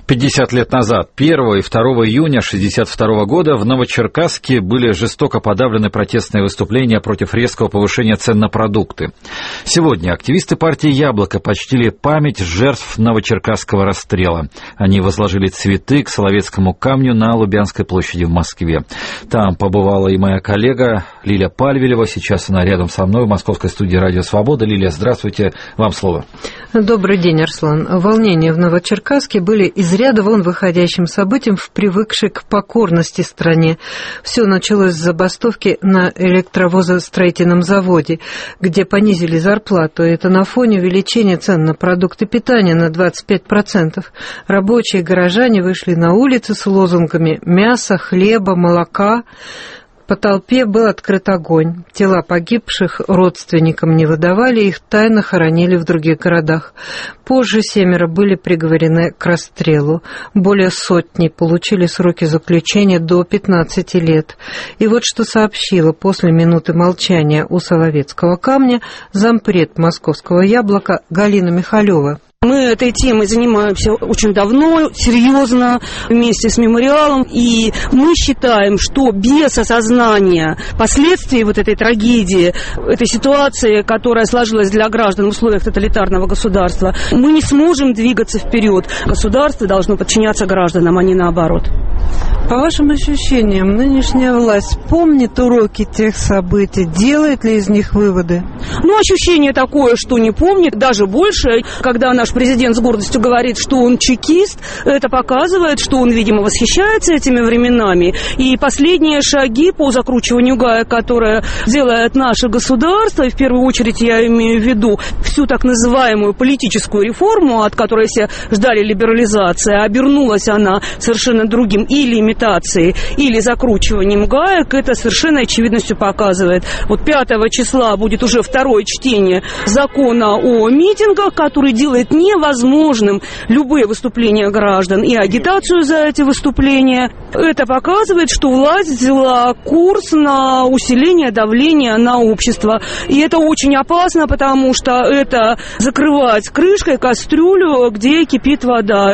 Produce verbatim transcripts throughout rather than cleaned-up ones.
пятьдесят лет назад, первого и второго июня шестьдесят второго года, в Новочеркасске были жестоко подавлены протестные выступления против резкого повышения цен на продукты. Сегодня активисты партии «Яблоко» почтили память жертв Новочеркасского расстрела. Они возложили цветы к Соловецкому камню на Лубянской площади в Москве. Там побывала и моя коллега Лилия Пальвелева. Сейчас она рядом со мной в московской студии «Радио Свобода». Лилия, здравствуйте. Вам слово. Добрый день, Арслан. Волнения в Новочеркасске были из ряда вон выходящим событием в привыкшей к покорности стране. Все началось с забастовки на электровозостроительном заводе, где понизили зарплату. Это на фоне увеличения цен на продукты питания на двадцать пять процентов. Рабочие и горожане вышли на улицы с лозунгами «мясо», «хлеба», «молока». По толпе был открыт огонь. Тела погибших родственникам не выдавали, их тайно хоронили в других городах. Позже семеро были приговорены к расстрелу. Более сотни получили сроки заключения до пятнадцати лет. И вот что сообщила после минуты молчания у Соловецкого камня зампред московского «Яблока» Галина Михалева. Мы этой темой занимаемся очень давно, серьезно, вместе с мемориалом, и мы считаем, что без осознания последствий вот этой трагедии, этой ситуации, которая сложилась для граждан в условиях тоталитарного государства, мы не сможем двигаться вперед. Государство должно подчиняться гражданам, а не наоборот. По вашим ощущениям, нынешняя власть помнит уроки тех событий, делает ли из них выводы? Ну, ощущение такое, что не помнит, даже больше, когда наш президент с гордостью говорит, что он чекист, это показывает, что он, видимо, восхищается этими временами. И последние шаги по закручиванию гаек, которые делает наше государство, и в первую очередь я имею в виду всю так называемую политическую реформу, от которой все ждали либерализации, обернулась она совершенно другим или имитацией, или закручиванием гаек, это совершенно очевидностью показывает. Вот пятого числа будет уже второе чтение закона о митингах, который делает невозможным любые выступления граждан и агитацию за эти выступления. Это показывает, что власть взяла курс на усиление давления на общество. И это очень опасно, потому что это закрывать крышкой кастрюлю, где кипит вода.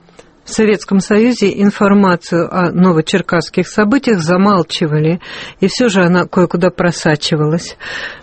В Советском Союзе информацию о новочеркасских событиях замалчивали, и все же она кое-куда просачивалась.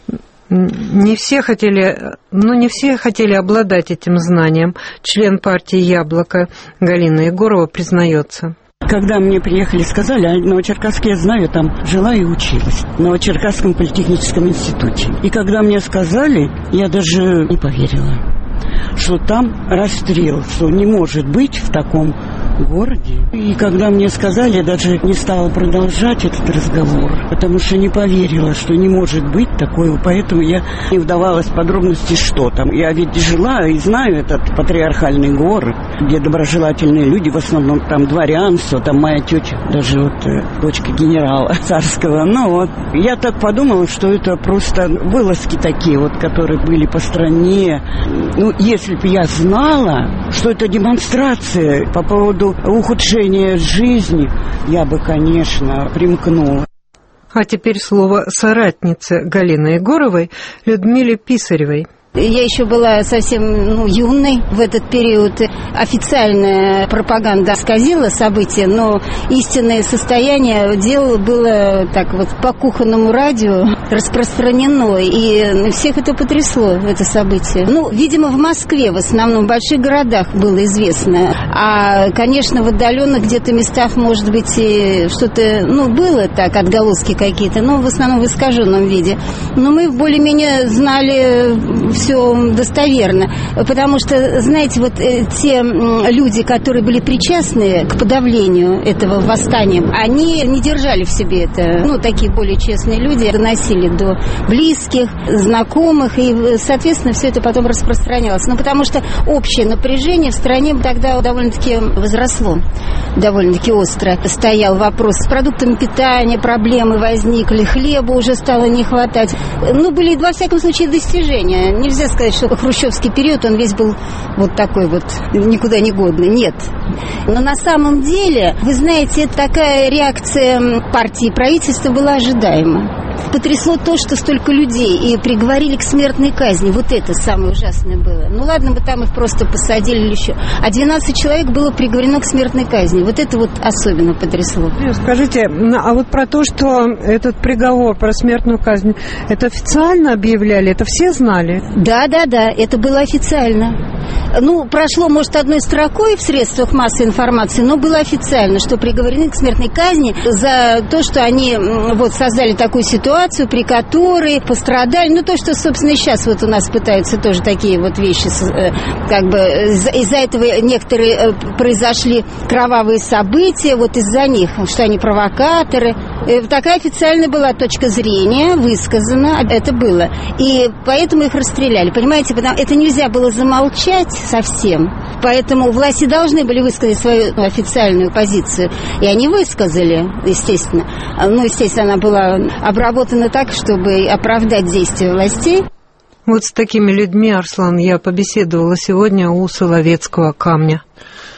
Не все хотели, ну, не все хотели обладать этим знанием. Член партии «Яблоко» Галина Егорова признается. Когда мне приехали, сказали, а Новочеркасске я знаю, там жила и училась, в Новочеркасском политехническом институте. И когда мне сказали, я даже не поверила, что там расстрел, что не может быть в таком городе. И когда мне сказали, я даже не стала продолжать этот разговор, потому что не поверила, что не может быть такое, поэтому я не вдавалась в подробности, что там. Я ведь жила и знаю этот патриархальный город, где доброжелательные люди, в основном там дворянство, там моя тетя, даже вот э, дочка генерала царского. Ну вот, я так подумала, что это просто вылазки такие вот, которые были по стране. Ну, если бы я знала, что это демонстрация по поводу ухудшения жизни, я бы, конечно, примкнула. А теперь слово соратнице Галины Егоровой Людмиле Писаревой. Я еще была совсем ну, юной в этот период. Официальная пропаганда исказила события, но истинное состояние дела было так вот по кухонному радио распространено, и всех это потрясло, это событие. Ну, видимо, в Москве, в основном, в больших городах было известно. А, конечно, в отдаленных где-то местах, может быть, и что-то, ну, было так, отголоски какие-то, но в основном в искаженном виде. Но мы более-менее знали все достоверно, потому что, знаете, вот э, те э, люди, которые были причастны к подавлению этого восстания, они не держали в себе это, ну, такие более честные люди, доносили до близких, знакомых, и, соответственно, все это потом распространялось. Ну, потому что общее напряжение в стране тогда довольно-таки возросло, довольно-таки остро стоял вопрос с продуктами питания, проблемы возникли, хлеба уже стало не хватать. Ну, были, во всяком случае, достижения. Нельзя сказать, что хрущевский период, он весь был вот такой вот, никуда не годный. Нет. Но на самом деле, вы знаете, такая реакция партии и правительства была ожидаема. потрясло то, что столько людей и приговорили к смертной казни. Вот это самое ужасное было. Ну ладно бы там их просто посадили или еще. А двенадцать человек было приговорено к смертной казни. Вот это вот особенно потрясло. Скажите, а вот про то, что этот приговор про смертную казнь, это официально объявляли? Это все знали? Да, да, да, это было официально. Ну, прошло, может, одной строкой в средствах массовой информации, но было официально, что приговорены к смертной казни за то, что они вот создали такую ситуацию, при которой пострадали. Ну, то, что, собственно, сейчас вот у нас пытаются тоже такие вот вещи, как бы из-за этого некоторые произошли кровавые события, вот из-за них, что они провокаторы. Такая официальная была точка зрения, высказана, это было. И поэтому их расстреляли, понимаете, потому это нельзя было замолчать совсем. Поэтому власти должны были высказать свою официальную позицию. И они высказали, естественно. Ну, естественно, она была обработана так, чтобы оправдать действия властей. Вот с такими людьми, Арслан, я побеседовала сегодня у Соловецкого камня.